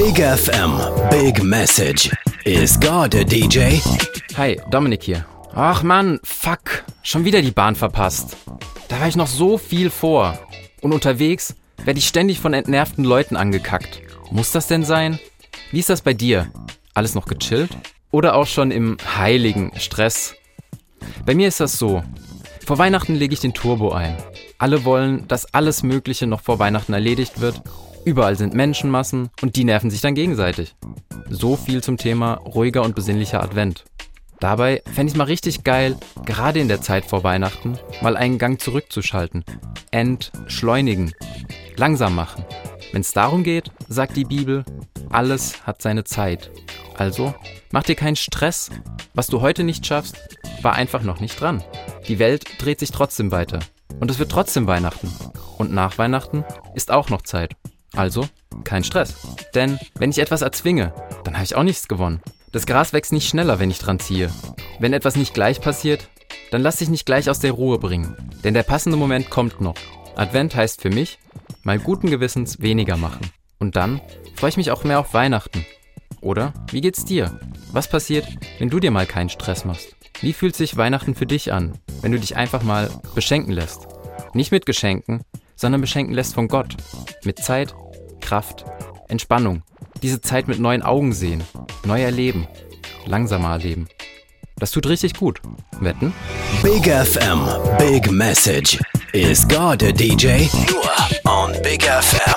Big FM, Big Message. Is God a DJ? Hi, Dominik hier. Ach Mann, fuck. Schon wieder die Bahn verpasst. Da war ich noch so viel vor. Und unterwegs werde ich ständig von entnervten Leuten angekackt. Muss das denn sein? Wie ist das bei dir? Alles noch gechillt? Oder auch schon im heiligen Stress? Bei mir ist das so. Vor Weihnachten lege ich den Turbo ein. Alle wollen, dass alles Mögliche noch vor Weihnachten erledigt wird. Überall sind Menschenmassen und die nerven sich dann gegenseitig. So viel zum Thema ruhiger und besinnlicher Advent. Dabei fände ich es mal richtig geil, gerade in der Zeit vor Weihnachten, mal einen Gang zurückzuschalten. Entschleunigen. Langsam machen. Wenn es darum geht, sagt die Bibel, alles hat seine Zeit. Also, mach dir keinen Stress. Was du heute nicht schaffst, war einfach noch nicht dran. Die Welt dreht sich trotzdem weiter. Und es wird trotzdem Weihnachten. Und nach Weihnachten ist auch noch Zeit. Also, kein Stress. Denn wenn ich etwas erzwinge, dann habe ich auch nichts gewonnen. Das Gras wächst nicht schneller, wenn ich dran ziehe. Wenn etwas nicht gleich passiert, dann lass dich nicht gleich aus der Ruhe bringen. Denn der passende Moment kommt noch. Advent heißt für mich, mal guten Gewissens weniger machen. Und dann freue ich mich auch mehr auf Weihnachten. Oder, wie geht's dir? Was passiert, wenn du dir mal keinen Stress machst? Wie fühlt sich Weihnachten für dich an, wenn du dich einfach mal beschenken lässt? Nicht mit Geschenken, sondern beschenken lässt von Gott. Mit Zeit, Kraft, Entspannung. Diese Zeit mit neuen Augen sehen, neu erleben, langsamer erleben. Das tut richtig gut. Wetten? Big FM, Big Message. Is God a DJ? Nur on Big FM.